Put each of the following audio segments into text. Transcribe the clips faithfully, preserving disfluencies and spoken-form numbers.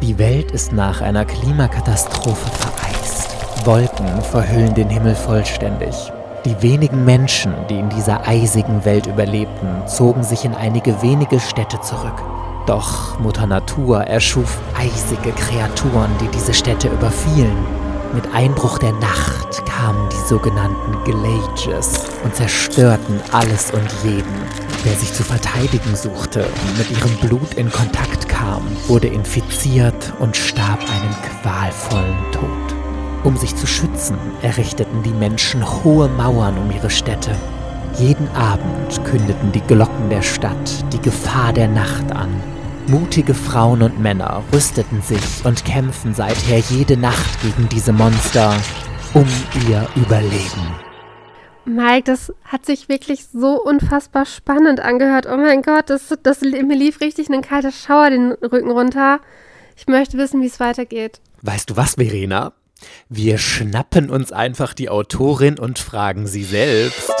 Die Welt ist nach einer Klimakatastrophe vereist. Wolken verhüllen den Himmel vollständig. Die wenigen Menschen, die in dieser eisigen Welt überlebten, zogen sich in einige wenige Städte zurück. Doch Mutter Natur erschuf eisige Kreaturen, die diese Städte überfielen. Mit Einbruch der Nacht kamen die sogenannten Glages und zerstörten alles und jeden. Wer sich zu verteidigen suchte und mit ihrem Blut in Kontakt kam, wurde infiziert und starb einen qualvollen Tod. Um sich zu schützen, errichteten die Menschen hohe Mauern um ihre Städte. Jeden Abend kündeten die Glocken der Stadt die Gefahr der Nacht an. Mutige Frauen und Männer rüsteten sich und kämpfen seither jede Nacht gegen diese Monster um ihr Überleben. Mike, das hat sich wirklich so unfassbar spannend angehört. Oh mein Gott, das, das, mir lief richtig ein kalter Schauer den Rücken runter. Ich möchte wissen, wie es weitergeht. Weißt du was, Verena? Wir schnappen uns einfach die Autorin und fragen sie selbst.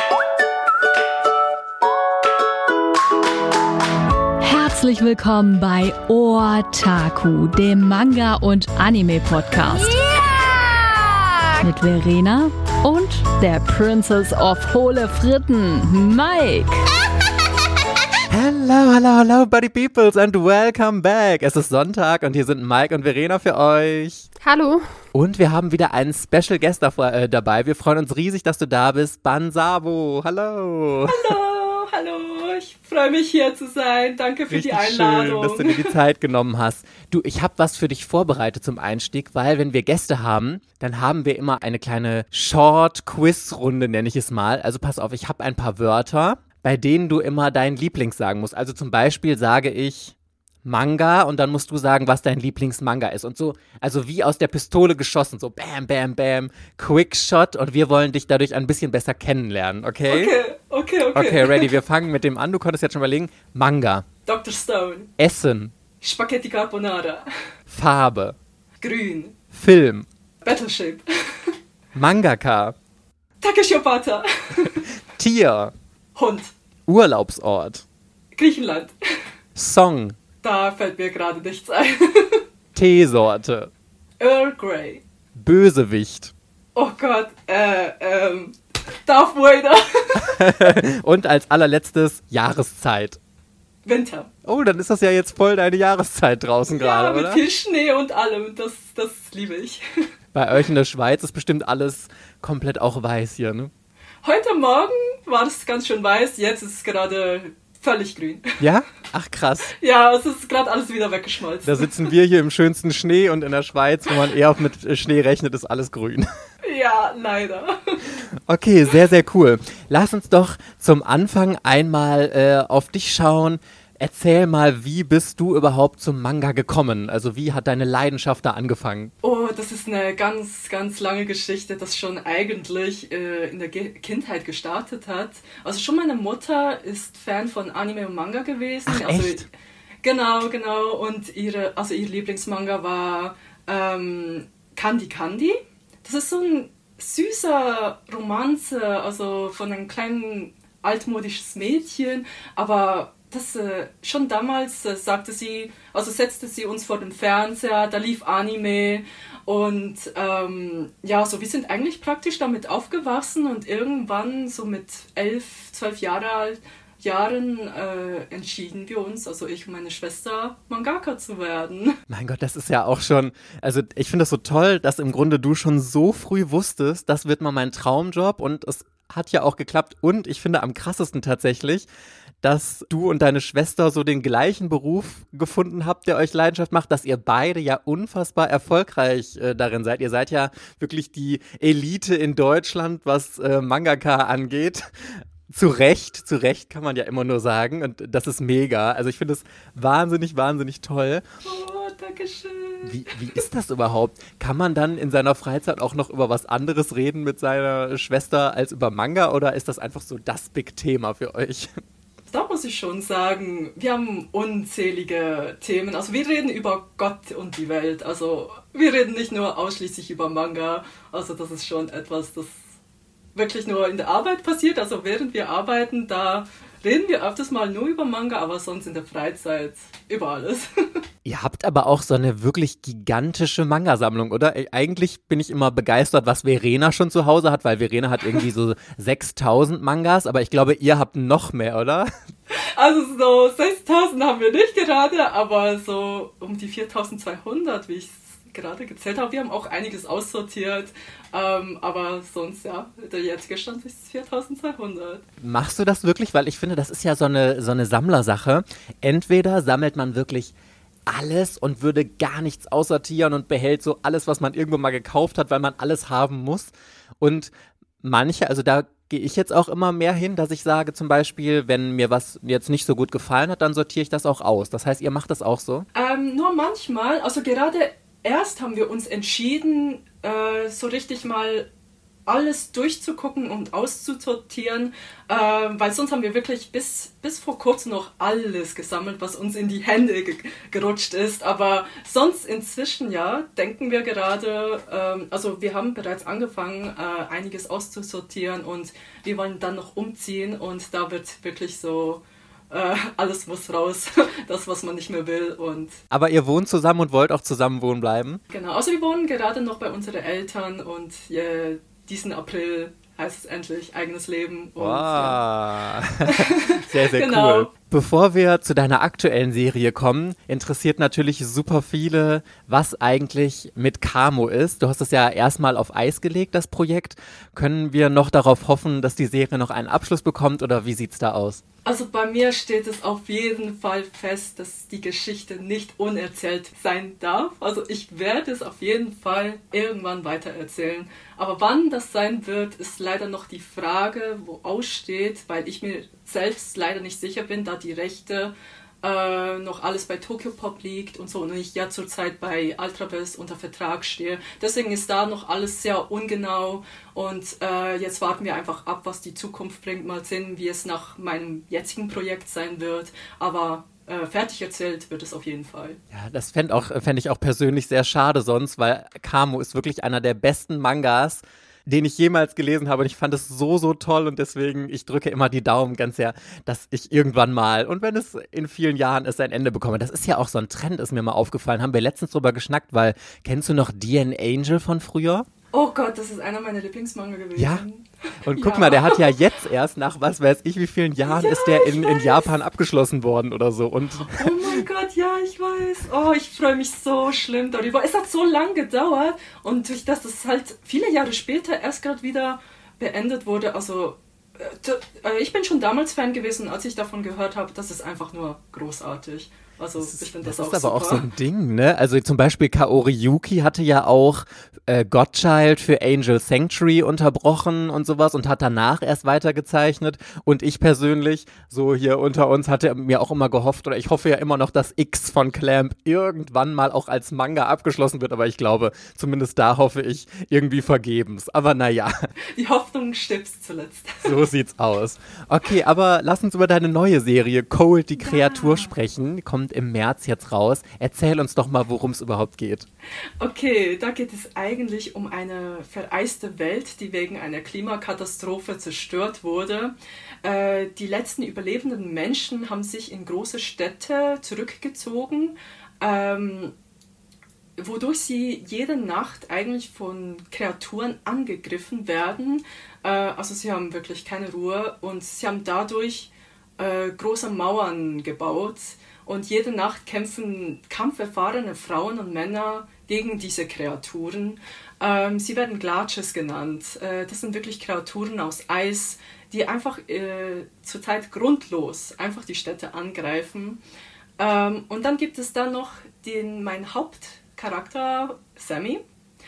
Herzlich willkommen bei Otaku, dem Manga- und Anime-Podcast. Yeah! Mit Verena und der Princess of Hohle Fritten, Mike. Hello, hello, hello, buddy peoples and welcome back. Es ist Sonntag und hier sind Mike und Verena für euch. Hallo. Und wir haben wieder einen Special Guest davor, äh, dabei. Wir freuen uns riesig, dass du da bist. Bansabo, hallo. Hallo, hallo. Ich freue mich, hier zu sein. Danke für Richtig die Einladung. Schön, dass du dir die Zeit genommen hast. Du, ich habe was für dich vorbereitet zum Einstieg, weil wenn wir Gäste haben, dann haben wir immer eine kleine Short-Quiz-Runde, nenne ich es mal. Also pass auf, ich habe ein paar Wörter, bei denen du immer deinen Lieblings sagen musst. Also zum Beispiel sage ich Manga und dann musst du sagen, was dein Lieblingsmanga ist. Und so, also wie aus der Pistole geschossen, so bam, bam, bam, Quickshot und wir wollen dich dadurch ein bisschen besser kennenlernen, okay? Okay, okay, okay. Okay, ready, wir fangen mit dem an. Du konntest jetzt schon überlegen. Manga. Doktor Stone. Essen. Spaghetti Carbonara. Farbe. Grün. Film. Battleship. Mangaka. Takeshi Obata. Tier. Hund. Urlaubsort. Griechenland. Song. Da fällt mir gerade nichts ein. Teesorte. Earl Grey. Bösewicht. Oh Gott, äh, ähm, Darth Vader. Und als allerletztes Jahreszeit. Winter. Oh, dann ist das ja jetzt voll deine Jahreszeit draußen gerade, ja, mit oder? viel Schnee und allem. Das, das liebe ich. Bei euch in der Schweiz ist bestimmt alles komplett auch weiß hier, ne? Heute Morgen war es ganz schön weiß, jetzt ist es gerade völlig grün. Ja? Ach krass. Ja, es ist gerade alles wieder weggeschmolzen. Da sitzen wir hier im schönsten Schnee und in der Schweiz, wo man eher mit Schnee rechnet, ist alles grün. Ja, leider. Okay, sehr, sehr cool. Lass uns doch zum Anfang einmal äh, auf dich schauen. Erzähl mal, wie bist du überhaupt zum Manga gekommen? Also wie hat deine Leidenschaft da angefangen? Oh, das ist eine ganz, ganz lange Geschichte, das schon eigentlich äh, in der Ge- Kindheit gestartet hat. Also schon meine Mutter ist Fan von Anime und Manga gewesen. Ach, also, echt? Genau, genau. Und ihre, also ihr Lieblingsmanga war ähm, Candy Candy. Das ist so ein süßer Romanze, also von einem kleinen altmodisches Mädchen, aber das, äh, schon damals äh, sagte sie, also setzte sie uns vor den Fernseher, da lief Anime und ähm, ja, so wir sind eigentlich praktisch damit aufgewachsen und irgendwann so mit elf, zwölf Jahre alt, Jahren äh, entschieden wir uns, also ich und meine Schwester, Mangaka zu werden. Mein Gott, das ist ja auch schon, also ich finde das so toll, dass im Grunde du schon so früh wusstest, das wird mal mein Traumjob und es hat ja auch geklappt und ich finde am krassesten tatsächlich, dass du und deine Schwester so den gleichen Beruf gefunden habt, der euch Leidenschaft macht, dass ihr beide ja unfassbar erfolgreich äh, darin seid. Ihr seid ja wirklich die Elite in Deutschland, was äh, Mangaka angeht. Zu Recht, zu Recht kann man ja immer nur sagen und das ist mega. Also ich finde es wahnsinnig, wahnsinnig toll. Oh, danke schön. Wie, wie ist das überhaupt? Kann man dann in seiner Freizeit auch noch über was anderes reden mit seiner Schwester als über Manga oder ist das einfach so das Big-Thema für euch? Da muss ich schon sagen, wir haben unzählige Themen. Also wir reden über Gott und die Welt. Also wir reden nicht nur ausschließlich über Manga. Also das ist schon etwas, das wirklich nur in der Arbeit passiert. Also während wir arbeiten, da reden wir öfters mal nur über Manga, aber sonst in der Freizeit über alles. Ihr habt aber auch so eine wirklich gigantische Manga-Sammlung, oder? Eigentlich bin ich immer begeistert, was Verena schon zu Hause hat, weil Verena hat irgendwie so sechstausend Mangas, aber ich glaube, ihr habt noch mehr, oder? Also so sechstausend haben wir nicht gerade, aber so um die viertausendzweihundert, wie ich es gerade gezählt habe. Wir haben auch einiges aussortiert, ähm, aber sonst, ja, der jetzige Stand ist viertausendzweihundert. Machst du das wirklich? Weil ich finde, das ist ja so eine, so eine Sammlersache. Entweder sammelt man wirklich alles und würde gar nichts aussortieren und behält so alles, was man irgendwo mal gekauft hat, weil man alles haben muss. Und manche, also da gehe ich jetzt auch immer mehr hin, dass ich sage zum Beispiel, wenn mir was jetzt nicht so gut gefallen hat, dann sortiere ich das auch aus. Das heißt, ihr macht das auch so? Ähm, nur manchmal, also gerade erst haben wir uns entschieden, äh, so richtig mal alles durchzugucken und auszusortieren, äh, weil sonst haben wir wirklich bis, bis vor kurzem noch alles gesammelt, was uns in die Hände ge- gerutscht ist. Aber sonst inzwischen, ja, denken wir gerade, ähm, also wir haben bereits angefangen, äh, einiges auszusortieren und wir wollen dann noch umziehen und da wird wirklich so äh, alles muss raus, das, was man nicht mehr will. Und aber ihr wohnt zusammen und wollt auch zusammen wohnen bleiben? Genau, also wir wohnen gerade noch bei unseren Eltern und äh, diesen April heißt es endlich eigenes Leben. Und, wow. Ja. Sehr, sehr genau. Cool. Bevor wir zu deiner aktuellen Serie kommen, interessiert natürlich super viele, was eigentlich mit Camo ist. Du hast es ja erstmal auf Eis gelegt, das Projekt. Können wir noch darauf hoffen, dass die Serie noch einen Abschluss bekommt oder wie sieht's da aus? Also bei mir steht es auf jeden Fall fest, dass die Geschichte nicht unerzählt sein darf. Also ich werde es auf jeden Fall irgendwann weitererzählen. Aber wann das sein wird, ist leider noch die Frage, wo aussteht, weil ich mir selbst leider nicht sicher bin, da die Rechte äh, noch alles bei Tokyopop liegt und so und ich ja zurzeit bei Ultraverse unter Vertrag stehe. Deswegen ist da noch alles sehr ungenau und äh, jetzt warten wir einfach ab, was die Zukunft bringt. Mal sehen, wie es nach meinem jetzigen Projekt sein wird, aber äh, fertig erzählt wird es auf jeden Fall. Ja, das fände auch, fänd ich auch persönlich sehr schade sonst, weil Camo ist wirklich einer der besten Mangas, den ich jemals gelesen habe und ich fand es so, so toll und deswegen, ich drücke immer die Daumen ganz sehr, dass ich irgendwann mal, und wenn es in vielen Jahren ist, ein Ende bekomme. Das ist ja auch so ein Trend, ist mir mal aufgefallen, haben wir letztens drüber geschnackt, weil, kennst du noch D N Angel von früher? Oh Gott, das ist einer meiner Lieblingsmanga gewesen. Ja, und guck Ja. mal, der hat ja jetzt erst nach, was weiß ich, wie vielen Jahren Ja, ist der ich in, in weiß. Japan abgeschlossen worden oder so und Oh mein Gott, ja, ich weiß. Oh, ich freue mich so schlimm darüber. Es hat so lange gedauert und durch das, dass es halt viele Jahre später erst gerade wieder beendet wurde, also äh, t- äh, ich bin schon damals Fan gewesen, als ich davon gehört habe, das ist einfach nur großartig. Also ich finde das, das auch ist aber super. auch so ein Ding, ne? Also zum Beispiel Kaori Yuki hatte ja auch äh, Godchild für Angel Sanctuary unterbrochen und sowas und hat danach erst weitergezeichnet. Und ich persönlich, so hier unter uns, hatte mir auch immer gehofft, oder ich hoffe ja immer noch, dass X von Clamp irgendwann mal auch als Manga abgeschlossen wird. Aber ich glaube, zumindest da hoffe ich irgendwie vergebens. Aber naja, Die Hoffnung stirbt zuletzt. so sieht's aus. Okay, aber lass uns über deine neue Serie Cold, die Kreatur, sprechen. Die kommt im März jetzt raus. Erzähl uns doch mal, worum es überhaupt geht. Okay, da geht es eigentlich um eine vereiste Welt, die wegen einer Klimakatastrophe zerstört wurde. Äh, die letzten überlebenden Menschen haben sich in große Städte zurückgezogen, ähm, wodurch sie jede Nacht eigentlich von Kreaturen angegriffen werden. Äh, also sie haben wirklich keine Ruhe und sie haben dadurch äh, große Mauern gebaut. Und jede Nacht kämpfen kampferfahrene Frauen und Männer gegen diese Kreaturen. Ähm, sie werden Glaches genannt. Äh, das sind wirklich Kreaturen aus Eis, die einfach äh, zurzeit grundlos einfach die Städte angreifen. Ähm, und dann gibt es dann noch den, meinen Hauptcharakter, Sammy.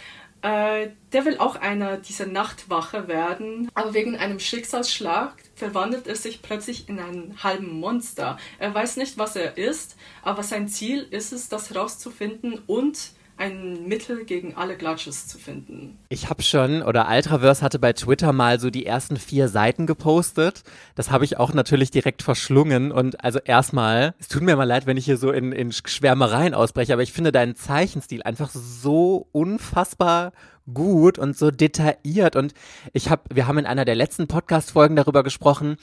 Äh, der will auch einer dieser Nachtwache werden, aber wegen einem Schicksalsschlag verwandelt er sich plötzlich in einen halben Monster. Er weiß nicht, was er ist, aber sein Ziel ist es, das herauszufinden und ein Mittel gegen alle Glatsches zu finden. Ich habe schon, oder Ultraverse hatte bei Twitter mal so die ersten vier Seiten gepostet. Das habe ich auch natürlich direkt verschlungen. Und also erstmal, es tut mir mal leid, wenn ich hier so in, in Schwärmereien ausbreche, aber ich finde deinen Zeichenstil einfach so unfassbar gut und so detailliert. Und ich habe, wir haben in einer der letzten Podcast-Folgen darüber gesprochen,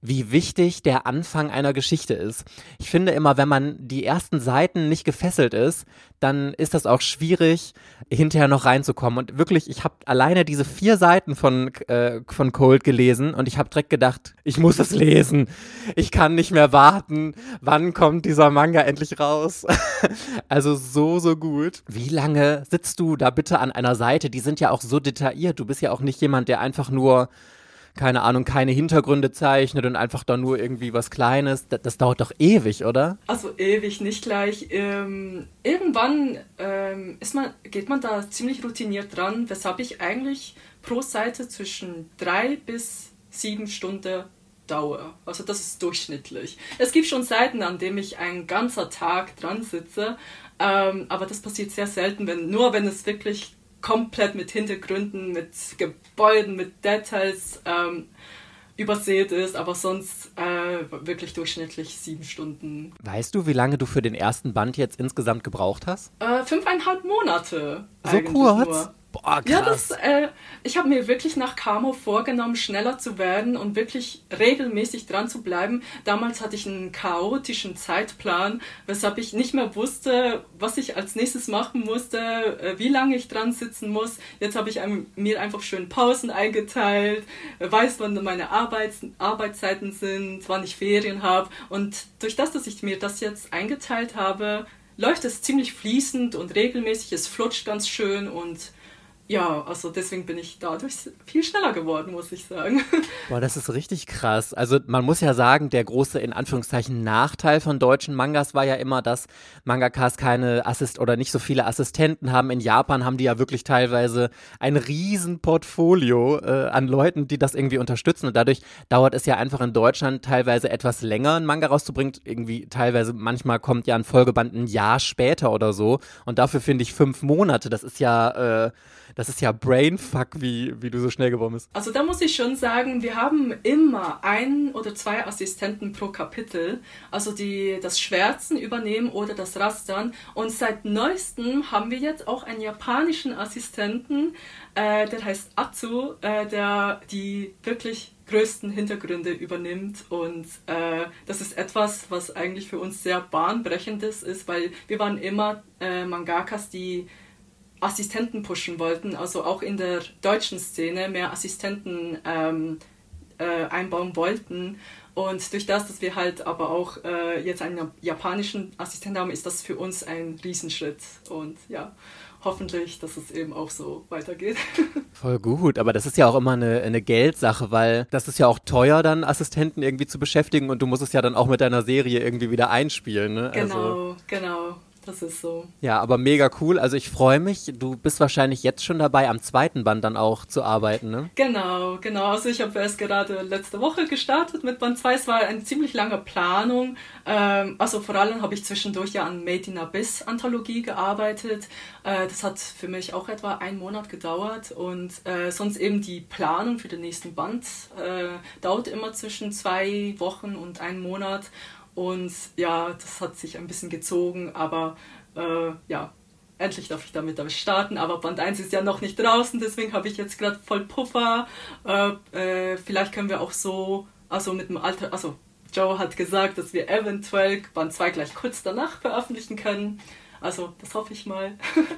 wie wichtig der Anfang einer Geschichte ist. Ich finde immer, wenn man die ersten Seiten nicht gefesselt ist, dann ist das auch schwierig, hinterher noch reinzukommen. Und wirklich, ich habe alleine diese vier Seiten von, äh, von Cold gelesen und ich habe direkt gedacht, ich muss es lesen. Ich kann nicht mehr warten. Wann kommt dieser Manga endlich raus? Also so, so gut. Wie lange sitzt du da bitte an einer Seite? Die sind ja auch so detailliert. Du bist ja auch nicht jemand, der einfach nur, keine Ahnung, keine Hintergründe zeichnet und einfach da nur irgendwie was Kleines. Das, das dauert doch ewig, oder? Also ewig, nicht gleich. Ähm, irgendwann ähm, ist man, geht man da ziemlich routiniert dran, weshalb ich eigentlich pro Seite zwischen drei bis sieben Stunden dauere. Also das ist durchschnittlich. Es gibt schon Seiten, an denen ich einen ganzen Tag dran sitze, ähm, aber das passiert sehr selten, wenn, nur wenn es wirklich komplett mit Hintergründen, mit Gebäuden, mit Details ähm, übersät ist, aber sonst äh, wirklich durchschnittlich sieben Stunden. Weißt du, wie lange du für den ersten Band jetzt insgesamt gebraucht hast? Äh, fünfeinhalb Monate. So kurz? Nur. Boah, krass. Ja, das, äh, ich habe mir wirklich nach Kamo vorgenommen, schneller zu werden und wirklich regelmäßig dran zu bleiben. Damals hatte ich einen chaotischen Zeitplan, weshalb ich nicht mehr wusste, was ich als nächstes machen musste, äh, wie lange ich dran sitzen muss. Jetzt habe ich einem, mir einfach schön Pausen eingeteilt, äh, weiß, wann meine Arbeits, Arbeitszeiten sind, wann ich Ferien habe. Und durch das, dass ich mir das jetzt eingeteilt habe, läuft es ziemlich fließend und regelmäßig. Es flutscht ganz schön und ja, also deswegen bin ich dadurch viel schneller geworden, muss ich sagen. Boah, das ist richtig krass. Also man muss ja sagen, der große, in Anführungszeichen, Nachteil von deutschen Mangas war ja immer, dass Mangakas keine Assist- oder nicht so viele Assistenten haben. In Japan haben die ja wirklich teilweise ein riesen Portfolio äh, an Leuten, die das irgendwie unterstützen. Und dadurch dauert es ja einfach in Deutschland teilweise etwas länger, einen Manga rauszubringen. Irgendwie teilweise, manchmal kommt ja ein Folgeband ein Jahr später oder so. Und dafür finde ich fünf Monate, das ist ja... Äh, Das ist ja Brainfuck, wie, wie du so schnell geworden bist. Also da muss ich schon sagen, wir haben immer ein oder zwei Assistenten pro Kapitel, also die das Schwärzen übernehmen oder das Rastern. Und seit neuestem haben wir jetzt auch einen japanischen Assistenten, äh, der heißt Atsu, äh, der die wirklich größten Hintergründe übernimmt. Und äh, das ist etwas, was eigentlich für uns sehr bahnbrechendes ist, weil wir waren immer äh, Mangakas, die Assistenten pushen wollten, also auch in der deutschen Szene mehr Assistenten ähm, äh, einbauen wollten. Und durch das, dass wir halt aber auch äh, jetzt einen japanischen Assistenten haben, ist das für uns ein Riesenschritt. Und ja, hoffentlich, dass es eben auch so weitergeht. Voll gut, aber das ist ja auch immer eine, eine Geldsache, weil das ist ja auch teuer, dann Assistenten irgendwie zu beschäftigen und du musst es ja dann auch mit deiner Serie irgendwie wieder einspielen. Ne? Genau, also. genau. Das ist so. Ja, aber mega cool. Also ich freue mich. Du bist wahrscheinlich jetzt schon dabei, am zweiten Band dann auch zu arbeiten, ne? Genau, genau. Also ich habe erst gerade letzte Woche gestartet mit Band zwei. Es war eine ziemlich lange Planung. Ähm, also vor allem habe ich zwischendurch ja an Made in Abyss Anthologie gearbeitet. Äh, das hat für mich auch etwa einen Monat gedauert. Und äh, sonst eben die Planung für den nächsten Band äh, dauert immer zwischen zwei Wochen und einem Monat. Und ja, das hat sich ein bisschen gezogen, aber äh, ja, endlich darf ich damit starten. Aber Band eins ist ja noch nicht draußen, deswegen habe ich jetzt gerade voll Puffer. Äh, äh, vielleicht können wir auch so, also mit dem Alter, also Joe hat gesagt, dass wir eventuell Band zwei gleich kurz danach veröffentlichen können. Also das hoffe ich mal.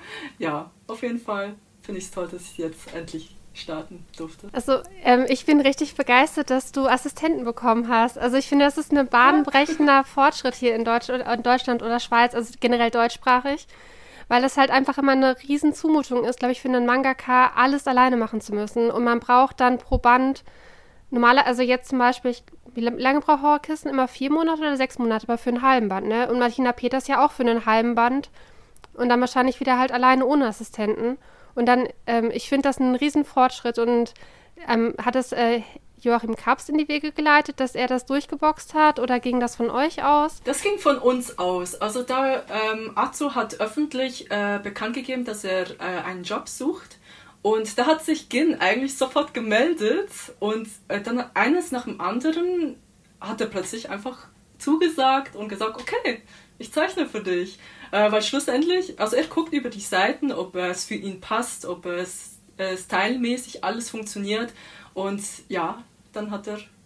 Ja, auf jeden Fall finde ich es toll, dass ich jetzt endlich starten durfte. Also ähm, ich bin richtig begeistert, dass du Assistenten bekommen hast. Also ich finde, das ist ein bahnbrechender Fortschritt hier in, Deutsch, in Deutschland oder Schweiz, also generell deutschsprachig, weil das halt einfach immer eine riesen Zumutung ist, glaube ich, für einen Mangaka, alles alleine machen zu müssen. Und man braucht dann pro Band, normaler, also jetzt zum Beispiel, ich, wie lange braucht Horrorkissen? Immer vier Monate oder sechs Monate, aber für einen halben Band, ne? Und Martina Peters ja auch für einen halben Band und dann wahrscheinlich wieder halt alleine ohne Assistenten. Und dann, ähm, ich finde das einen riesen Fortschritt und ähm, hat es äh, Joachim Kapst in die Wege geleitet, dass er das durchgeboxt hat oder ging das von euch aus? Das ging von uns aus. Also da ähm, Atsu hat öffentlich äh, bekannt gegeben, dass er äh, einen Job sucht und da hat sich Gin eigentlich sofort gemeldet und äh, dann eines nach dem anderen hat er plötzlich einfach zugesagt und gesagt, okay, ich zeichne für dich. Äh, weil schlussendlich, also er guckt über die Seiten, ob es für ihn passt, ob es äh, stylmäßig alles funktioniert. Und ja, dann hat er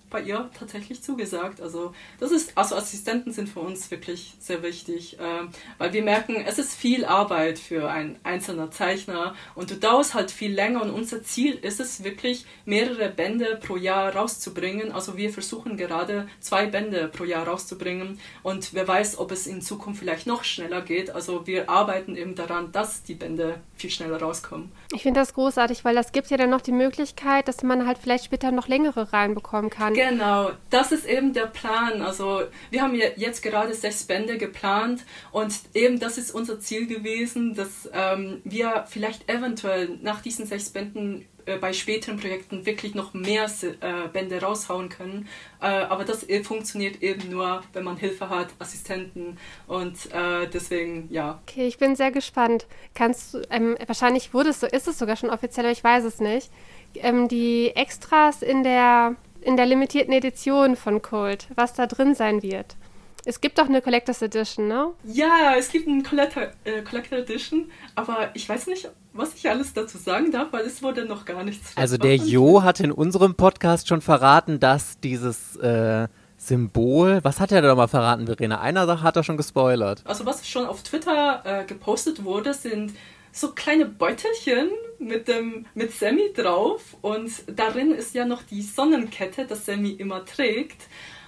bei ihr tatsächlich zugesagt. Also das ist, also Assistenten sind für uns wirklich sehr wichtig, äh, weil wir merken, es ist viel Arbeit für ein einzelner Zeichner und du dauerst halt viel länger und unser Ziel ist es wirklich, mehrere Bände pro Jahr rauszubringen. Also wir versuchen gerade zwei Bände pro Jahr rauszubringen und wer weiß, ob es in Zukunft vielleicht noch schneller geht. Also wir arbeiten eben daran, dass die Bände viel schneller rauskommen. Ich finde das großartig, weil das gibt ja dann noch die Möglichkeit, dass man halt vielleicht später noch längere reinbekommen kann. Genau, das ist eben der Plan. Also wir haben ja jetzt gerade sechs Bände geplant und eben das ist unser Ziel gewesen, dass ähm, wir vielleicht eventuell nach diesen sechs Bänden äh, bei späteren Projekten wirklich noch mehr äh, Bände raushauen können. Äh, aber das äh, funktioniert eben nur, wenn man Hilfe hat, Assistenten und äh, deswegen, ja. Okay, ich bin sehr gespannt. Kannst du, ähm, wahrscheinlich wurde es so, ist es sogar schon offiziell, aber ich weiß es nicht, ähm, die Extras in der in der limitierten Edition von Cold, was da drin sein wird. Es gibt doch eine Collector's Edition, ne? Ja, es gibt eine Collector, äh, Collector Edition, aber ich weiß nicht, was ich alles dazu sagen darf, weil es wurde noch gar nichts. Also der Jo hat in unserem Podcast schon verraten, dass dieses äh, Symbol, was hat er da mal verraten, Verena? Einer Sache hat er schon gespoilert. Also was schon auf Twitter äh, gepostet wurde, sind so kleine Beutelchen mit dem mit Sammy drauf und darin ist ja noch die Sonnenkette, das Sammy immer trägt.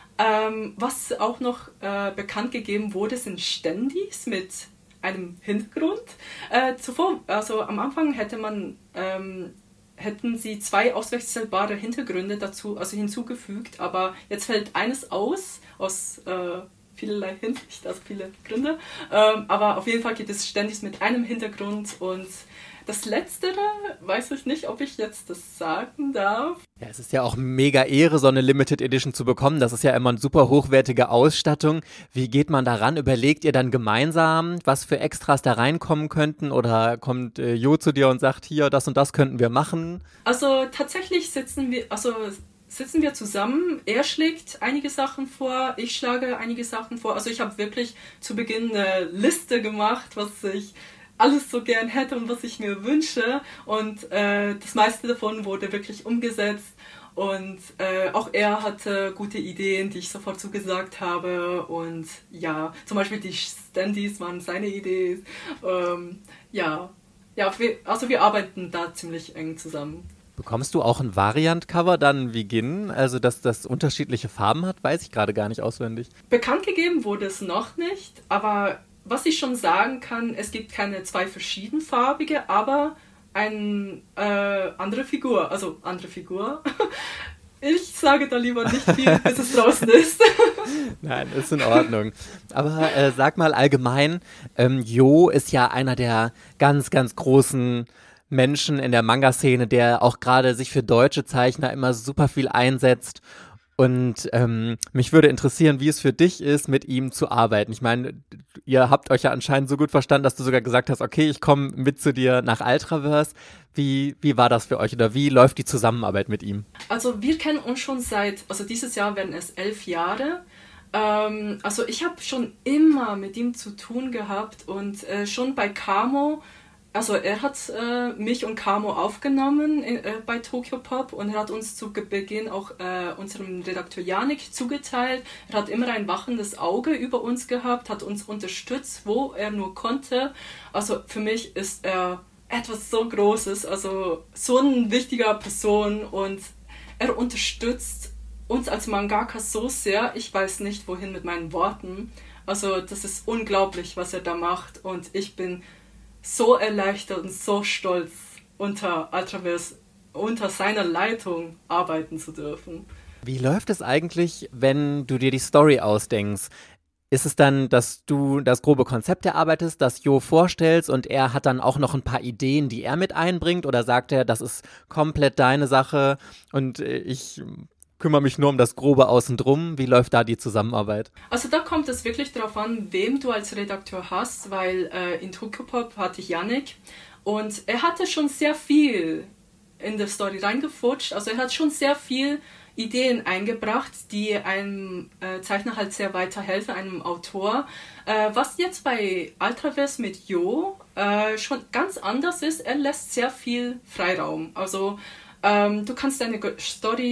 Ähm, was auch noch äh, bekannt gegeben wurde, sind Ständis mit einem Hintergrund. Äh, zuvor, also am Anfang hätte man ähm, hätten sie zwei auswechselbare Hintergründe dazu, also hinzugefügt, aber jetzt fällt eines aus aus äh, vielerlei Hinsicht, also viele Gründe. Ähm, aber auf jeden Fall gibt es Ständis mit einem Hintergrund und das Letztere, weiß ich nicht, ob ich jetzt das sagen darf. Ja, es ist ja auch mega Ehre, so eine Limited Edition zu bekommen. Das ist ja immer eine super hochwertige Ausstattung. Wie geht man daran? Überlegt ihr dann gemeinsam, was für Extras da reinkommen könnten? Oder kommt äh, Jo zu dir und sagt, hier, das und das könnten wir machen? Also tatsächlich sitzen wir, also sitzen wir zusammen. Er schlägt einige Sachen vor, ich schlage einige Sachen vor. Also ich habe wirklich zu Beginn eine Liste gemacht, was ich alles so gern hätte und was ich mir wünsche. Und äh, das meiste davon wurde wirklich umgesetzt. Und äh, auch er hatte gute Ideen, die ich sofort zugesagt habe. Und ja, zum Beispiel die Standys waren seine Ideen. Ähm, ja, ja wir, also wir arbeiten da ziemlich eng zusammen. Bekommst du auch ein Variant-Cover dann wie Gin? Also, dass das unterschiedliche Farben hat, weiß ich gerade gar nicht auswendig. Bekannt gegeben wurde es noch nicht, aber was ich schon sagen kann, es gibt keine zwei verschiedenfarbige, aber eine äh, andere Figur, also andere Figur. Ich sage da lieber nicht viel, bis es draußen ist. Nein, ist in Ordnung. Aber äh, sag mal allgemein, ähm, Jo ist ja einer der ganz, ganz großen Menschen in der Manga-Szene, der auch gerade sich für deutsche Zeichner immer super viel einsetzt. Und ähm, mich würde interessieren, wie es für dich ist, mit ihm zu arbeiten. Ich meine, ihr habt euch ja anscheinend so gut verstanden, dass du sogar gesagt hast, okay, ich komme mit zu dir nach Ultraverse. Wie, wie war das für euch oder wie läuft die Zusammenarbeit mit ihm? Also wir kennen uns schon seit, also dieses Jahr werden es elf Jahre. Ähm, also ich habe schon immer mit ihm zu tun gehabt und äh, schon bei Camo. Also er hat äh, mich und Camo aufgenommen in, äh, bei Tokyopop und er hat uns zu Beginn auch äh, unserem Redakteur Janik zugeteilt. Er hat immer ein wachendes Auge über uns gehabt, hat uns unterstützt, wo er nur konnte. Also für mich ist er etwas so Großes, also so eine wichtige Person und er unterstützt uns als Mangaka so sehr. Ich weiß nicht, wohin mit meinen Worten. Also das ist unglaublich, was er da macht und ich bin so erleichtert und so stolz, unter Ultraverse, unter seiner Leitung arbeiten zu dürfen. Wie läuft es eigentlich, wenn du dir die Story ausdenkst? Ist es dann, dass du das grobe Konzept erarbeitest, das Jo vorstellst und er hat dann auch noch ein paar Ideen, die er mit einbringt? Oder sagt er, das ist komplett deine Sache und ich kümmere mich nur um das Grobe außen drum? Wie läuft da die Zusammenarbeit? Also da kommt es wirklich darauf an, wem du als Redakteur hast, weil äh, in Tokyopop hatte ich Yannick und er hatte schon sehr viel in der Story reingefutscht. Also er hat schon sehr viel Ideen eingebracht, die einem äh, Zeichner halt sehr weiterhelfen, einem Autor. Äh, was jetzt bei Ultraverse mit Jo äh, schon ganz anders ist, er lässt sehr viel Freiraum. Also ähm, du kannst deine Story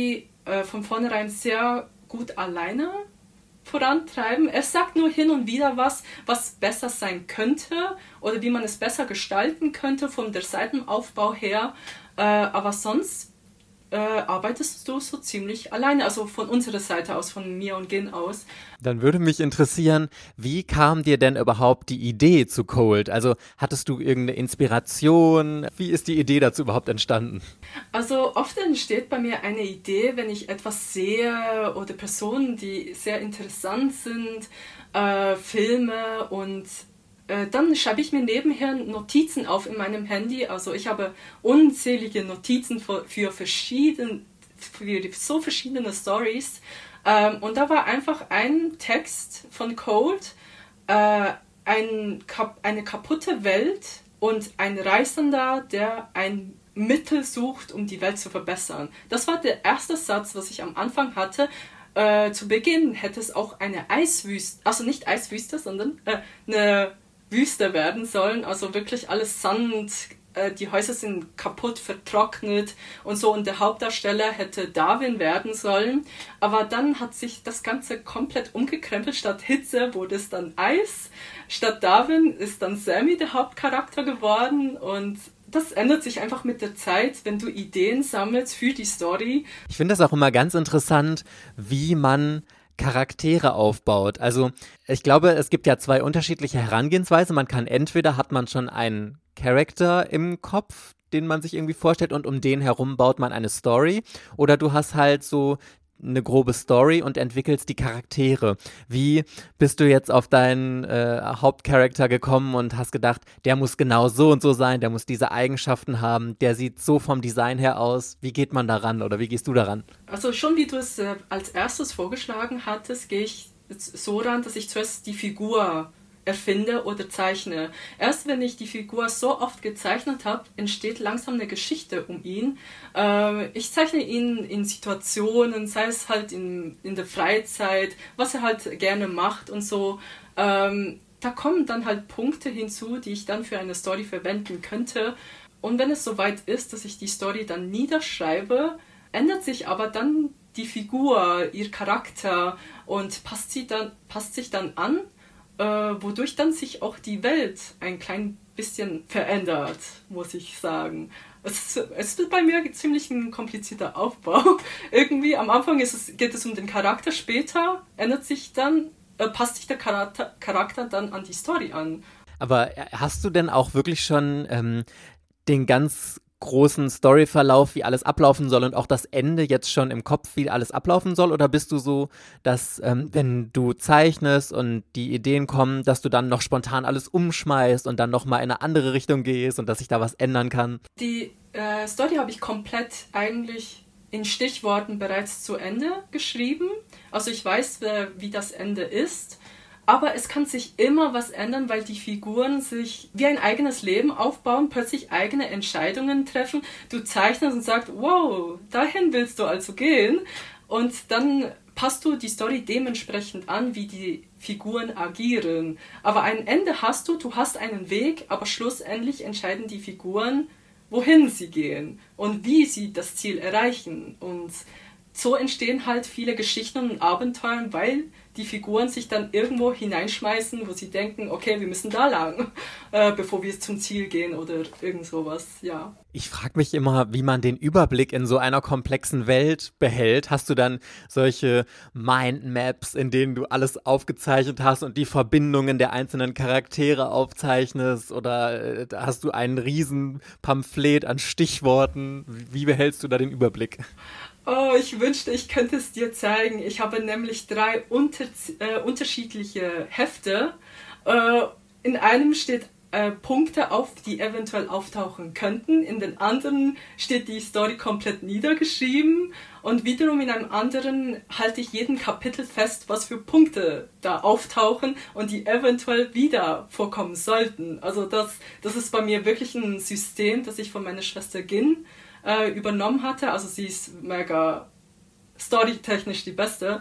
äh, von vornherein sehr gut alleine vorantreiben. Er sagt nur hin und wieder was, was besser sein könnte oder wie man es besser gestalten könnte von der Seitenaufbau her. Äh, aber sonst äh, arbeitest du so ziemlich alleine, also von unserer Seite aus, von mir und Gin aus. Dann würde mich interessieren, wie kam dir denn überhaupt die Idee zu Cold? Also hattest du irgendeine Inspiration? Wie ist die Idee dazu überhaupt entstanden? Also oft entsteht bei mir eine Idee, wenn ich etwas sehe oder Personen, die sehr interessant sind, äh, Filme und äh, dann schreibe ich mir nebenher Notizen auf in meinem Handy. Also ich habe unzählige Notizen für, für, verschieden, für so verschiedene Stories. Ähm, und da war einfach ein Text von Cold, äh, ein, eine kaputte Welt und ein Reisender, der ein Mittel sucht, um die Welt zu verbessern. Das war der erste Satz, was ich am Anfang hatte. Äh, zu Beginn hätte es auch eine Eiswüste, also nicht Eiswüste, sondern äh, eine Wüste werden sollen. Also wirklich alles Sand, äh, die Häuser sind kaputt, vertrocknet und so. Und der Hauptdarsteller hätte Darwin werden sollen. Aber dann hat sich das Ganze komplett umgekrempelt. Statt Hitze wurde es dann Eis. Statt Darwin ist dann Sammy der Hauptcharakter geworden. Und das ändert sich einfach mit der Zeit, wenn du Ideen sammelst für die Story. Ich finde das auch immer ganz interessant, wie man Charaktere aufbaut. Also ich glaube, es gibt ja zwei unterschiedliche Herangehensweisen. Man kann entweder, hat man schon einen Charakter im Kopf, den man sich irgendwie vorstellt und um den herum baut man eine Story. Oder du hast halt so eine grobe Story und entwickelst die Charaktere. Wie bist du jetzt auf deinen äh, Hauptcharakter gekommen und hast gedacht, der muss genau so und so sein, der muss diese Eigenschaften haben, der sieht so vom Design her aus. Wie geht man daran oder wie gehst du daran? Also schon wie du es äh, als erstes vorgeschlagen hattest, gehe ich so ran, dass ich zuerst die Figur erfinde oder zeichne. Erst wenn ich die Figur so oft gezeichnet habe, entsteht langsam eine Geschichte um ihn. Äh, ich zeichne ihn in Situationen, sei es halt in, in der Freizeit, was er halt gerne macht und so. Ähm, da kommen dann halt Punkte hinzu, die ich dann für eine Story verwenden könnte. Und wenn es soweit ist, dass ich die Story dann niederschreibe, ändert sich aber dann die Figur, ihr Charakter und passt, sie dann, passt sich dann an, Äh, wodurch dann sich auch die Welt ein klein bisschen verändert, muss ich sagen. Es ist, es ist bei mir ziemlich ein komplizierter Aufbau. Irgendwie am Anfang ist es, geht es um den Charakter, später ändert sich dann, äh, passt sich der Charakter, Charakter dann an die Story an. Aber hast du denn auch wirklich schon ähm, den ganz großen Storyverlauf, wie alles ablaufen soll und auch das Ende jetzt schon im Kopf, wie alles ablaufen soll? Oder bist du so, dass ähm, wenn du zeichnest und die Ideen kommen, dass du dann noch spontan alles umschmeißt und dann nochmal in eine andere Richtung gehst und dass sich da was ändern kann? Die äh, Story habe ich komplett eigentlich in Stichworten bereits zu Ende geschrieben. Also ich weiß, äh, wie das Ende ist. Aber es kann sich immer was ändern, weil die Figuren sich wie ein eigenes Leben aufbauen, plötzlich eigene Entscheidungen treffen. Du zeichnest und sagst, wow, dahin willst du also gehen. Und dann passt du die Story dementsprechend an, wie die Figuren agieren. Aber ein Ende hast du, du hast einen Weg, aber schlussendlich entscheiden die Figuren, wohin sie gehen und wie sie das Ziel erreichen. Und so entstehen halt viele Geschichten und Abenteuer, weil die Figuren sich dann irgendwo hineinschmeißen, wo sie denken, okay, wir müssen da lang, äh, bevor wir zum Ziel gehen oder irgend sowas, ja. Ich frage mich immer, wie man den Überblick in so einer komplexen Welt behält. Hast du dann solche Mindmaps, in denen du alles aufgezeichnet hast und die Verbindungen der einzelnen Charaktere aufzeichnest? Oder äh, hast du einen riesen Pamphlet an Stichworten? Wie behältst du da den Überblick? Oh, ich wünschte, ich könnte es dir zeigen. Ich habe nämlich drei unter, äh, unterschiedliche Hefte. Äh, in einem steht äh, Punkte auf, die eventuell auftauchen könnten. In den anderen steht die Story komplett niedergeschrieben. Und wiederum in einem anderen halte ich jeden Kapitel fest, was für Punkte da auftauchen und die eventuell wieder vorkommen sollten. Also das, das ist bei mir wirklich ein System, das ich von meiner Schwester Gin übernommen hatte. Also sie ist mega storytechnisch die Beste.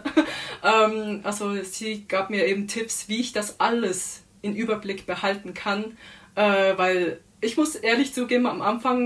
ähm, also sie gab mir eben Tipps, wie ich das alles in Überblick behalten kann, äh, weil ich muss ehrlich zugeben, am Anfang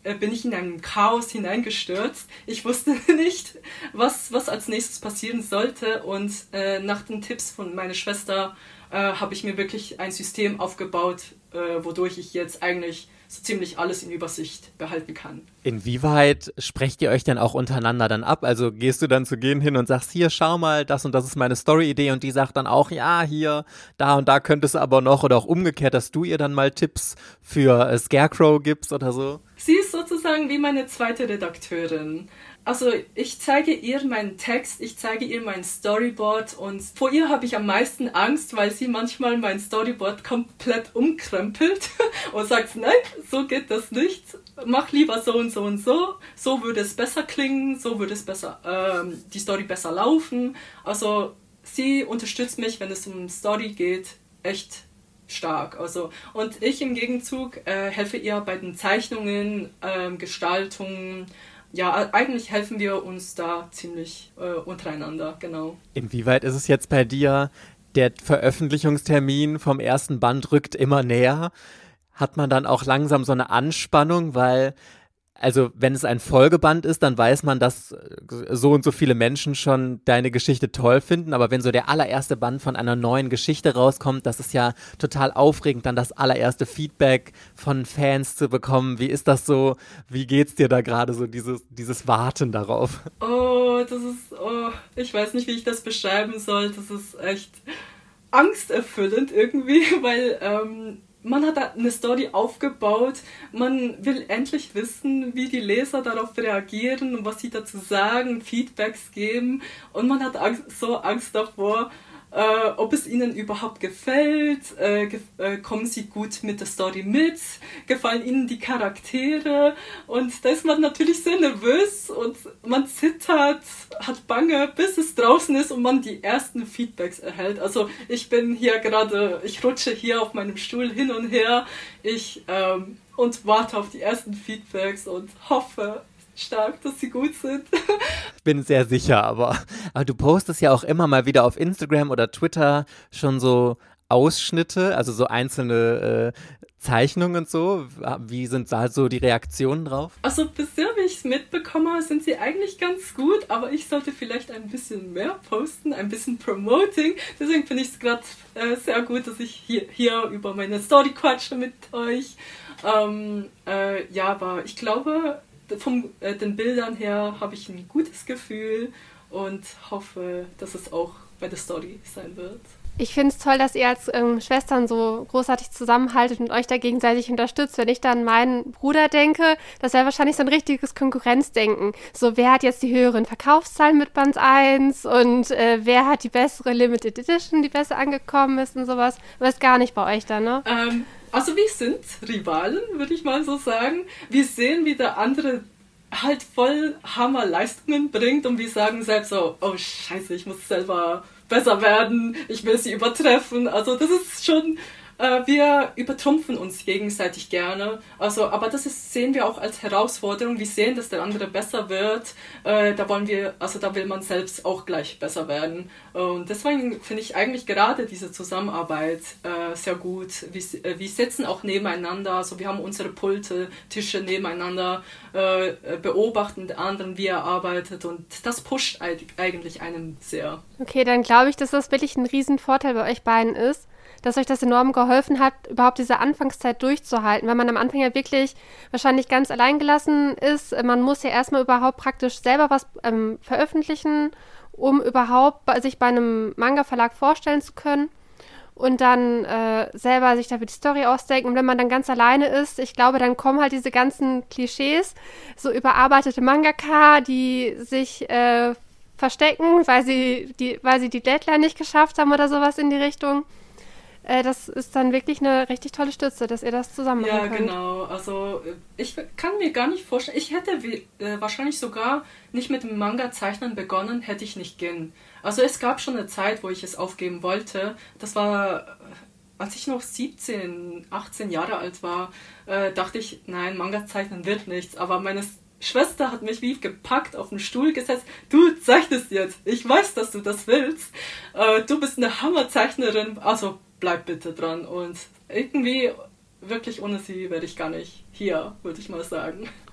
äh, bin ich in ein Chaos hineingestürzt. Ich wusste nicht, was, was als nächstes passieren sollte. Und äh, nach den Tipps von meiner Schwester äh, habe ich mir wirklich ein System aufgebaut, äh, wodurch ich jetzt eigentlich so ziemlich alles in Übersicht behalten kann. Inwieweit sprecht ihr euch denn auch untereinander dann ab? Also gehst du dann zu Gen hin und sagst, hier, schau mal, das und das ist meine Story-Idee und die sagt dann auch, ja, hier, da und da könntest du aber noch, oder auch umgekehrt, dass du ihr dann mal Tipps für äh, Scarecrow gibst oder so? Sie ist sozusagen wie meine zweite Redakteurin. Also ich zeige ihr meinen Text, ich zeige ihr mein Storyboard und vor ihr habe ich am meisten Angst, weil sie manchmal mein Storyboard komplett umkrempelt und sagt, nein, so geht das nicht, mach lieber so und so und so, so würde es besser klingen, so würde es besser, ähm, die Story besser laufen. Also sie unterstützt mich, wenn es um Story geht, echt stark. Also, und ich im Gegenzug äh, helfe ihr bei den Zeichnungen, ähm, Gestaltungen. Ja, eigentlich helfen wir uns da ziemlich äh, untereinander, genau. Inwieweit ist es jetzt bei dir, der Veröffentlichungstermin vom ersten Band rückt immer näher? Hat man dann auch langsam so eine Anspannung, weil, also wenn es ein Folgeband ist, dann weiß man, dass so und so viele Menschen schon deine Geschichte toll finden, aber wenn so der allererste Band von einer neuen Geschichte rauskommt, das ist ja total aufregend, dann das allererste Feedback von Fans zu bekommen. Wie ist das so? Wie geht's dir da gerade so, dieses, dieses Warten darauf? Oh, das ist, oh, ich weiß nicht, wie ich das beschreiben soll. Das ist echt angsterfüllend irgendwie, weil ähm, man hat eine Story aufgebaut, man will endlich wissen, wie die Leser darauf reagieren und was sie dazu sagen, Feedbacks geben und man hat Angst, so Angst davor, äh, ob es ihnen überhaupt gefällt, äh, ge- äh, kommen sie gut mit der Story mit, gefallen ihnen die Charaktere und da ist man natürlich sehr nervös und man zittert, hat Bange, bis es draußen ist und man die ersten Feedbacks erhält. Also ich bin hier gerade, ich rutsche hier auf meinem Stuhl hin und her, ich ähm, und warte auf die ersten Feedbacks und hoffe stark, dass sie gut sind. Ich bin sehr sicher, aber, aber du postest ja auch immer mal wieder auf Instagram oder Twitter schon so Ausschnitte, also so einzelne äh, Zeichnungen und so. Wie sind da so die Reaktionen drauf? Also bisher, wie ich es mitbekomme, sind sie eigentlich ganz gut, aber ich sollte vielleicht ein bisschen mehr posten, ein bisschen Promoting. Deswegen finde ich es gerade äh, sehr gut, dass ich hier, hier über meine Story quatsche mit euch. Ähm, äh, ja, aber ich glaube, von äh, den Bildern her habe ich ein gutes Gefühl und hoffe, dass es auch bei der Story sein wird. Ich finde es toll, dass ihr als ähm, Schwestern so großartig zusammenhaltet und euch da gegenseitig unterstützt. Wenn ich dann an meinen Bruder denke, das wäre wahrscheinlich so ein richtiges Konkurrenzdenken. So, wer hat jetzt die höheren Verkaufszahlen mit Band eins und äh, wer hat die bessere Limited Edition, die besser angekommen ist und sowas. Aber ist gar nicht bei euch da, ne? Ähm, also wir sind Rivalen, würde ich mal so sagen. Wir sehen, wie der andere halt voll Hammerleistungen bringt und wir sagen selbst so, oh scheiße, ich muss selber besser werden, ich will sie übertreffen. Also das ist schon, äh, wir übertrumpfen uns gegenseitig gerne. Also, aber das ist, sehen wir auch als Herausforderung. Wir sehen, dass der andere besser wird. Äh, da wollen wir, also da will man selbst auch gleich besser werden. Und deswegen finde ich eigentlich gerade diese Zusammenarbeit äh, sehr gut. Wir, äh, wir sitzen auch nebeneinander, also wir haben unsere Pulte, Tische nebeneinander, äh, beobachten den anderen, wie er arbeitet und das pusht eigentlich einem sehr. Okay, dann glaube ich, dass das wirklich ein Riesenvorteil bei euch beiden ist, dass euch das enorm geholfen hat, überhaupt diese Anfangszeit durchzuhalten, weil man am Anfang ja wirklich wahrscheinlich ganz allein gelassen ist. Man muss ja erstmal überhaupt praktisch selber was ähm, veröffentlichen, um überhaupt bei, sich bei einem Manga-Verlag vorstellen zu können und dann äh, selber sich dafür die Story ausdenken. Und wenn man dann ganz alleine ist, ich glaube, dann kommen halt diese ganzen Klischees, so überarbeitete Mangaka, die sich äh, verstecken, weil sie, die, weil sie die Deadline nicht geschafft haben oder sowas in die Richtung. Äh, das ist dann wirklich eine richtig tolle Stütze, dass ihr das zusammen machen Ja, könnt. genau. Also ich kann mir gar nicht vorstellen, ich hätte wie, äh, wahrscheinlich sogar nicht mit dem Manga-Zeichnen begonnen, hätte ich nicht gehen. Also es gab schon eine Zeit, wo ich es aufgeben wollte. Das war, als ich noch siebzehn, achtzehn Jahre alt war, äh, dachte ich, nein, Manga-Zeichnen wird nichts. Aber meine Schwester hat mich wie gepackt, auf den Stuhl gesetzt. Du zeichnest jetzt. Ich weiß, dass du das willst. Äh, du bist eine Hammerzeichnerin. Also bleib bitte dran. Und irgendwie, wirklich ohne sie wäre ich gar nicht hier, würde ich mal sagen.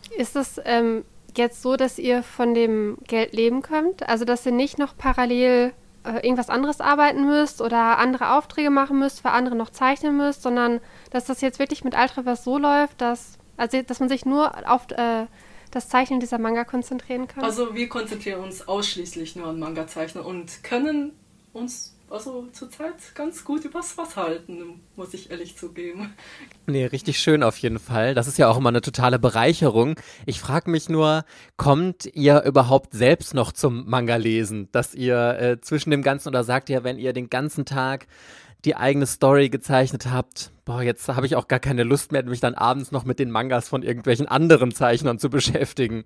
Ist es ähm, jetzt so, dass ihr von dem Geld leben könnt? Also, dass ihr nicht noch parallel äh, irgendwas anderes arbeiten müsst oder andere Aufträge machen müsst, für andere noch zeichnen müsst, sondern dass das jetzt wirklich mit Ultraverse so läuft, dass, also, dass man sich nur auf äh, das Zeichnen dieser Manga konzentrieren kann? Also wir konzentrieren uns ausschließlich nur an Manga-Zeichnen und können uns also zurzeit ganz gut übers Wasser halten, muss ich ehrlich zugeben. Nee, richtig schön auf jeden Fall. Das ist ja auch immer eine totale Bereicherung. Ich frage mich nur, kommt ihr überhaupt selbst noch zum Manga-Lesen? Dass ihr äh, zwischen dem Ganzen, oder sagt ihr, wenn ihr den ganzen Tag die eigene Story gezeichnet habt, boah, jetzt habe ich auch gar keine Lust mehr, mich dann abends noch mit den Mangas von irgendwelchen anderen Zeichnern zu beschäftigen?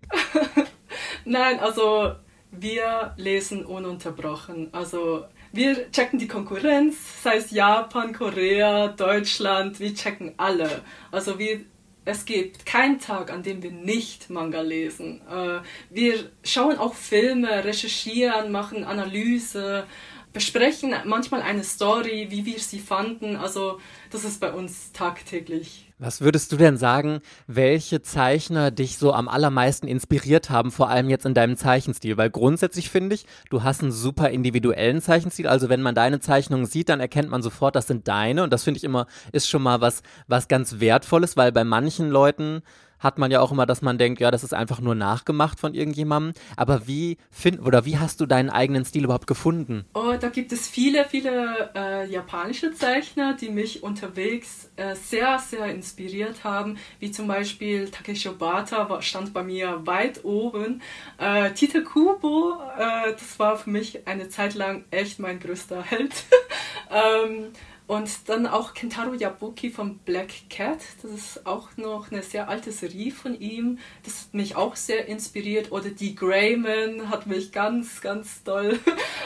Nein, also wir lesen ununterbrochen. Also wir checken die Konkurrenz, sei es Japan, Korea, Deutschland, wir checken alle. Also wir, es gibt keinen Tag, an dem wir nicht Manga lesen. Äh, wir schauen auch Filme, recherchieren, machen Analyse, besprechen manchmal eine Story, wie wir sie fanden. Also das ist bei uns tagtäglich. Was würdest du denn sagen, welche Zeichner dich so am allermeisten inspiriert haben, vor allem jetzt in deinem Zeichenstil? Weil grundsätzlich finde ich, du hast einen super individuellen Zeichenstil. Also wenn man deine Zeichnungen sieht, dann erkennt man sofort, das sind deine. Und das finde ich immer, ist schon mal was, was ganz Wertvolles, weil bei manchen Leuten hat man ja auch immer, dass man denkt, ja, das ist einfach nur nachgemacht von irgendjemandem. Aber wie find, oder wie hast du deinen eigenen Stil überhaupt gefunden? Oh, da gibt es viele, viele äh, japanische Zeichner, die mich unterwegs äh, sehr, sehr inspiriert haben. Wie zum Beispiel Takeshi Obata war, stand bei mir weit oben. Äh, Tite Kubo, äh, das war für mich eine Zeit lang echt mein größter Held. ähm, Und dann auch Kentaro Yabuki von Black Cat, das ist auch noch eine sehr alte Serie von ihm, das hat mich auch sehr inspiriert. Oder die Greyman hat mich ganz, ganz doll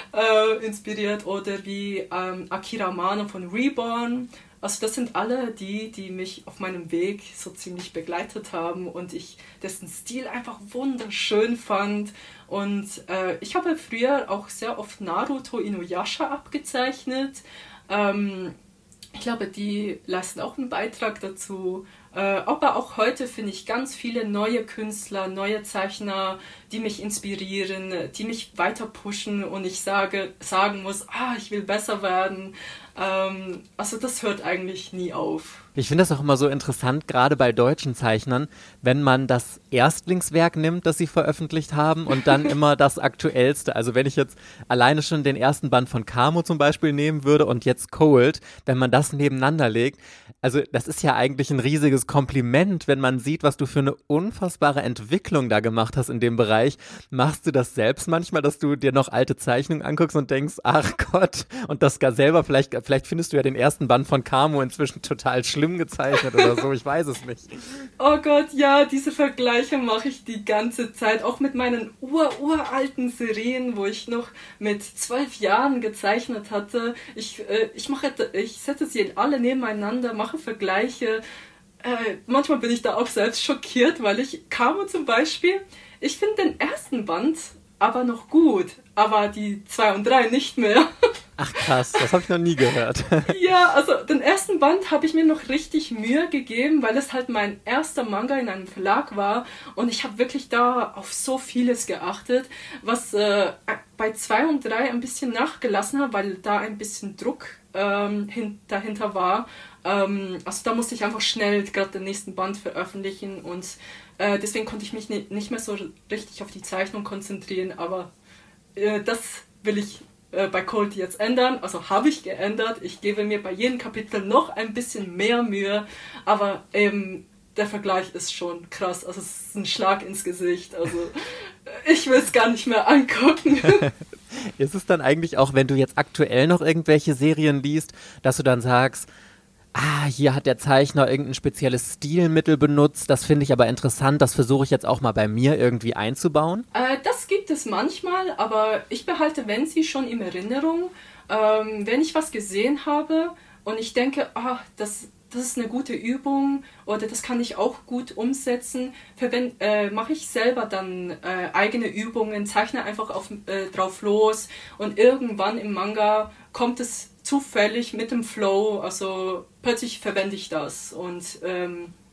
äh, inspiriert. Oder wie ähm, Akira Amano von Reborn. Also das sind alle die, die mich auf meinem Weg so ziemlich begleitet haben und ich dessen Stil einfach wunderschön fand. Und äh, ich habe früher auch sehr oft Naruto Inuyasha abgezeichnet. Ähm, ich glaube, die leisten auch einen Beitrag dazu. Äh, aber auch heute finde ich ganz viele neue Künstler, neue Zeichner, die mich inspirieren, die mich weiter pushen und ich sage, sagen muss, ah, ich will besser werden. Ähm, also das hört eigentlich nie auf. Ich finde das auch immer so interessant, gerade bei deutschen Zeichnern, wenn man das Erstlingswerk nimmt, das sie veröffentlicht haben und dann immer das Aktuellste. Also wenn ich jetzt alleine schon den ersten Band von Camo zum Beispiel nehmen würde und jetzt Cold, wenn man das nebeneinander legt, also das ist ja eigentlich ein riesiges Kompliment, wenn man sieht, was du für eine unfassbare Entwicklung da gemacht hast in dem Bereich. Machst du das selbst manchmal, dass du dir noch alte Zeichnungen anguckst und denkst, ach Gott, und das gar selber, vielleicht, vielleicht findest du ja den ersten Band von Camo inzwischen total schlimm gezeichnet oder so, ich weiß es nicht. Oh Gott, ja, diese Vergleiche mache ich die ganze Zeit, auch mit meinen ur-uralten Serien, wo ich noch mit zwölf Jahren gezeichnet hatte. Ich, äh, ich, mache, ich setze sie alle nebeneinander, mache Vergleiche. Äh, manchmal bin ich da auch selbst schockiert, weil ich Camo zum Beispiel, ich finde den ersten Band aber noch gut, aber die zwei und drei nicht mehr. Ach krass, das habe ich noch nie gehört. Ja, also den ersten Band habe ich mir noch richtig Mühe gegeben, weil es halt mein erster Manga in einem Verlag war und ich habe wirklich da auf so vieles geachtet, was äh, bei zwei und drei ein bisschen nachgelassen hat, weil da ein bisschen Druck ähm, hin- dahinter war. Ähm, also da musste ich einfach schnell gerade den nächsten Band veröffentlichen und äh, deswegen konnte ich mich ni- nicht mehr so richtig auf die Zeichnung konzentrieren, aber äh, das will ich bei Cold jetzt ändern, also habe ich geändert. Ich gebe mir bei jedem Kapitel noch ein bisschen mehr Mühe, aber eben der Vergleich ist schon krass. Also es ist ein Schlag ins Gesicht. Also ich will es gar nicht mehr angucken. Ist es dann eigentlich auch, wenn du jetzt aktuell noch irgendwelche Serien liest, dass du dann sagst, ah, hier hat der Zeichner irgendein spezielles Stilmittel benutzt, das finde ich aber interessant, das versuche ich jetzt auch mal bei mir irgendwie einzubauen? Äh, das gibt es manchmal, aber ich behalte, wenn sie schon in Erinnerung, ähm, wenn ich was gesehen habe und ich denke, ah, das, das ist eine gute Übung oder das kann ich auch gut umsetzen, verwend, äh, mache ich selber dann äh, eigene Übungen, zeichne einfach auf, äh, drauf los und irgendwann im Manga kommt es zufällig mit dem Flow, also plötzlich verwende ich das und ähm,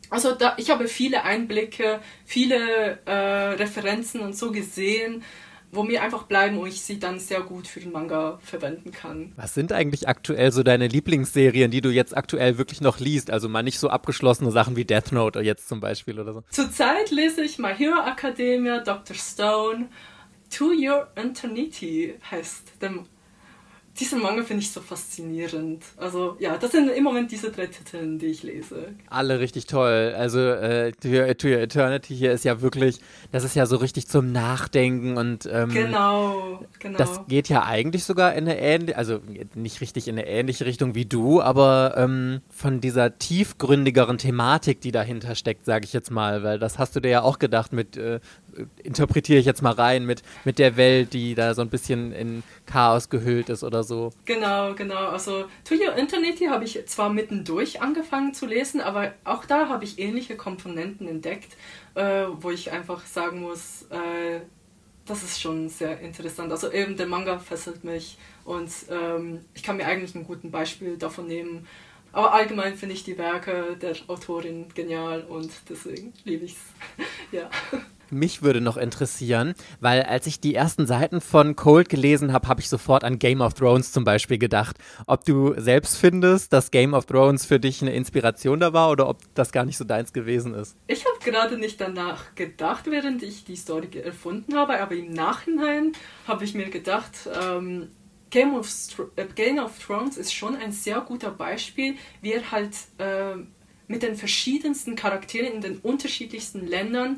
Also da, ich habe viele Einblicke, viele äh, Referenzen und so gesehen, wo mir einfach bleiben und ich sie dann sehr gut für den Manga verwenden kann. Was sind eigentlich aktuell so deine Lieblingsserien, die du jetzt aktuell wirklich noch liest? Also mal nicht so abgeschlossene Sachen wie Death Note jetzt zum Beispiel oder so. Zurzeit lese ich My Hero Academia, Doktor Stone, To Your Eternity heißt der Diesen Manga finde ich so faszinierend. Also ja, das sind im Moment diese drei Titel, die ich lese. Alle richtig toll. Also äh, To Your, To Your Eternity hier ist ja wirklich, das ist ja so richtig zum Nachdenken und ähm, genau, genau. Das geht ja eigentlich sogar in eine ähnliche, also nicht richtig in eine ähnliche Richtung wie du, aber ähm, von dieser tiefgründigeren Thematik, die dahinter steckt, sage ich jetzt mal, weil das hast du dir ja auch gedacht mit, äh, interpretiere ich jetzt mal rein, mit, mit der Welt, die da so ein bisschen in Chaos gehüllt ist oder so. Genau, genau. Also To Your Eternity habe ich zwar mittendurch angefangen zu lesen, aber auch da habe ich ähnliche Komponenten entdeckt, äh, wo ich einfach sagen muss, äh, das ist schon sehr interessant. Also eben der Manga fesselt mich und ähm, ich kann mir eigentlich ein gutes Beispiel davon nehmen. Aber allgemein finde ich die Werke der Autorin genial und deswegen liebe ich es. Ja. Mich würde noch interessieren, weil als ich die ersten Seiten von Cold gelesen habe, habe ich sofort an Game of Thrones zum Beispiel gedacht. Ob du selbst findest, dass Game of Thrones für dich eine Inspiration da war oder ob das gar nicht so deins gewesen ist? Ich habe gerade nicht danach gedacht, während ich die Story erfunden habe, aber im Nachhinein habe ich mir gedacht, ähm, Game of, äh, Game of Thrones ist schon ein sehr guter Beispiel, wie er halt äh, mit den verschiedensten Charakteren in den unterschiedlichsten Ländern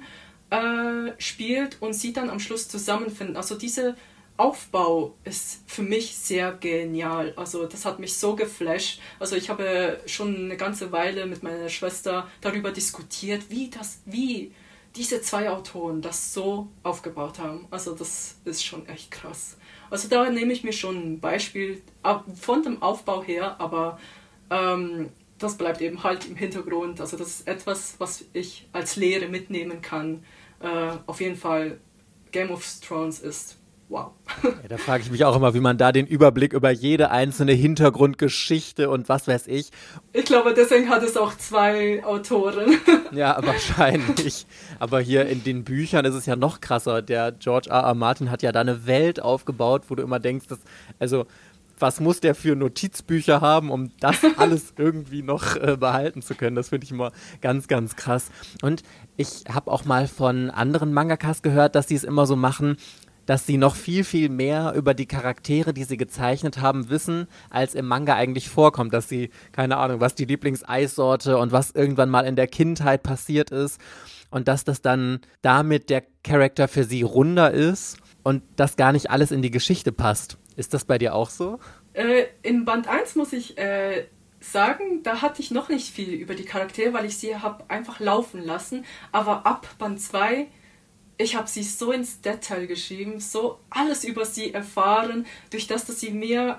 Äh, spielt und sie dann am Schluss zusammenfinden. Also dieser Aufbau ist für mich sehr genial. Also das hat mich so geflasht. Also ich habe schon eine ganze Weile mit meiner Schwester darüber diskutiert, wie das, wie diese zwei Autoren das so aufgebaut haben. Also das ist schon echt krass. Also da nehme ich mir schon ein Beispiel von dem Aufbau her, aber ähm, das bleibt eben halt im Hintergrund. Also das ist etwas, was ich als Lehre mitnehmen kann. Äh, auf jeden Fall Game of Thrones ist wow. Ja, da frage ich mich auch immer, wie man da den Überblick über jede einzelne Hintergrundgeschichte und was weiß ich. Ich glaube, deswegen hat es auch zwei Autoren. Ja, wahrscheinlich. Aber hier in den Büchern ist es ja noch krasser. Der George R. R. Martin hat ja da eine Welt aufgebaut, wo du immer denkst, dass, also was muss der für Notizbücher haben, um das alles irgendwie noch äh, behalten zu können? Das finde ich immer ganz, ganz krass. Und ich habe auch mal von anderen Mangakas gehört, dass sie es immer so machen, dass sie noch viel, viel mehr über die Charaktere, die sie gezeichnet haben, wissen, als im Manga eigentlich vorkommt. Dass sie, keine Ahnung, was die Lieblingseissorte und was irgendwann mal in der Kindheit passiert ist und dass das dann damit der Charakter für sie runder ist und dass gar nicht alles in die Geschichte passt. Ist das bei dir auch so? Äh, in Band eins muss ich äh, sagen, da hatte ich noch nicht viel über die Charaktere, weil ich sie habe einfach laufen lassen. Aber ab Band zwei, ich habe sie so ins Detail geschrieben, so alles über sie erfahren, durch das, dass sie mir,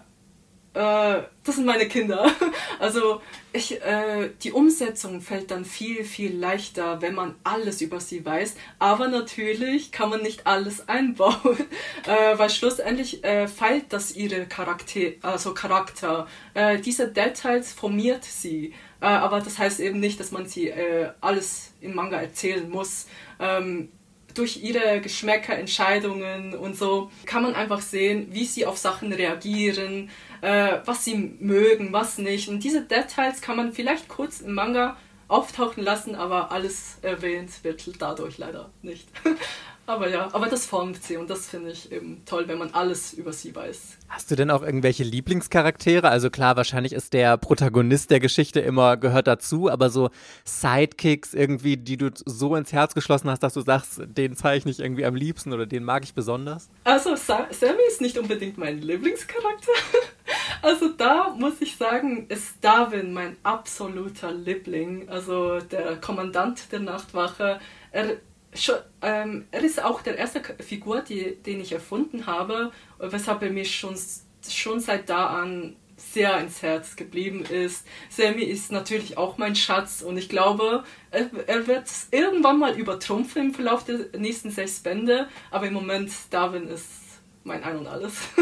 äh, das sind meine Kinder. Also ich, äh, die Umsetzung fällt dann viel, viel leichter, wenn man alles über sie weiß. Aber natürlich kann man nicht alles einbauen, äh, weil schlussendlich äh, feilt das ihre Charakter, also Charakter. Äh, diese Details formiert sie. Äh, aber das heißt eben nicht, dass man sie äh, alles im Manga erzählen muss. Ähm, Durch ihre Geschmäcker, Entscheidungen und so kann man einfach sehen, wie sie auf Sachen reagieren, äh, was sie mögen, was nicht. Und diese Details kann man vielleicht kurz im Manga auftauchen lassen, aber alles erwähnt wird dadurch leider nicht. Aber ja, aber das formt sie und das finde ich eben toll, wenn man alles über sie weiß. Hast du denn auch irgendwelche Lieblingscharaktere? Also klar, wahrscheinlich ist der Protagonist der Geschichte immer, gehört dazu, aber so Sidekicks irgendwie, die du so ins Herz geschlossen hast, dass du sagst, den zeichne ich irgendwie am liebsten oder den mag ich besonders? Also Sa- Sammy ist nicht unbedingt mein Lieblingscharakter. Also da muss ich sagen, ist Darwin mein absoluter Liebling. Also der Kommandant der Nachtwache. Er Schon, ähm, er ist auch der erste Figur, die, den ich erfunden habe, weshalb er mir schon, schon seit da an sehr ins Herz geblieben ist. Sammy ist natürlich auch mein Schatz und ich glaube, er, er wird irgendwann mal übertrumpfen im Verlauf der nächsten sechs Bände, aber im Moment Darwin ist mein Ein und Alles.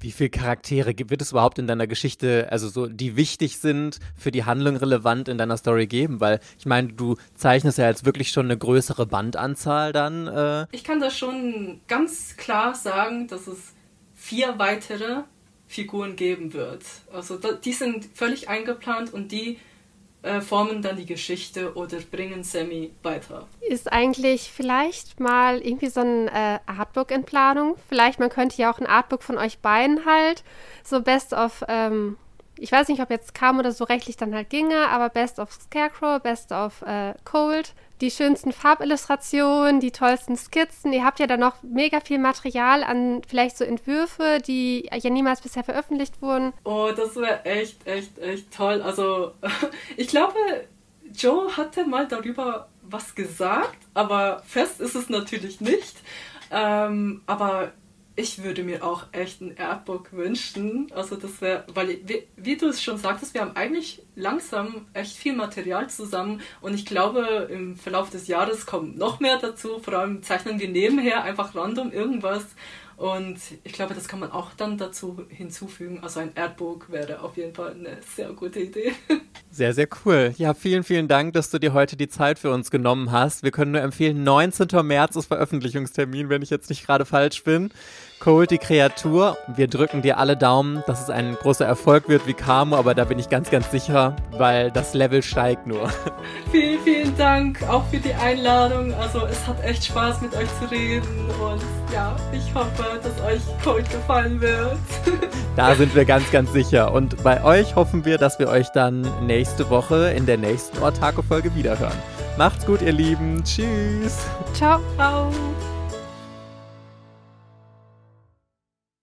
Wie viele Charaktere gibt- wird es überhaupt in deiner Geschichte, also so, die wichtig sind, für die Handlung relevant in deiner Story geben? Weil ich meine, du zeichnest ja jetzt wirklich schon eine größere Bandanzahl dann. Äh. Ich kann das schon ganz klar sagen, dass es vier weitere Figuren geben wird. Also da, die sind völlig eingeplant und die äh, formen dann die Geschichte oder bringen Sammy weiter. Ist eigentlich vielleicht mal irgendwie so ein äh, Artbook in Planung? Vielleicht, man könnte ja auch ein Artbook von euch beiden halt, so Best of, ähm, ich weiß nicht, ob jetzt kam oder so rechtlich dann halt ginge, aber Best of Scarecrow, Best of äh, Cold, die schönsten Farbillustrationen, die tollsten Skizzen. Ihr habt ja dann noch mega viel Material an vielleicht so Entwürfe, die ja niemals bisher veröffentlicht wurden. Oh, das wäre echt, echt, echt toll. Also ich glaube, Joe hatte mal darüber was gesagt, aber fest ist es natürlich nicht. Ähm, aber ich würde mir auch echt ein Artbook wünschen. Also das wäre, weil, wie, wie du es schon sagtest, wir haben eigentlich langsam echt viel Material zusammen und ich glaube, im Verlauf des Jahres kommt noch mehr dazu. Vor allem zeichnen wir nebenher einfach random irgendwas und ich glaube, das kann man auch dann dazu hinzufügen. Also ein Artbook wäre auf jeden Fall eine sehr gute Idee. Sehr, sehr cool. Ja, vielen, vielen Dank, dass du dir heute die Zeit für uns genommen hast. Wir können nur empfehlen, neunzehnten März ist Veröffentlichungstermin, wenn ich jetzt nicht gerade falsch bin. Cold, die Kreatur. Wir drücken dir alle Daumen, dass es ein großer Erfolg wird wie Camo, aber da bin ich ganz, ganz sicher, weil das Level steigt nur. Vielen, vielen Dank auch für die Einladung. Also es hat echt Spaß mit euch zu reden und ja, ich hoffe, dass euch Cold gefallen wird. Da sind wir ganz, ganz sicher. Und bei euch hoffen wir, dass wir euch dann nächste Woche in der nächsten Ortaco-Folge wiederhören. Macht's gut, ihr Lieben. Tschüss. Ciao. Ciao.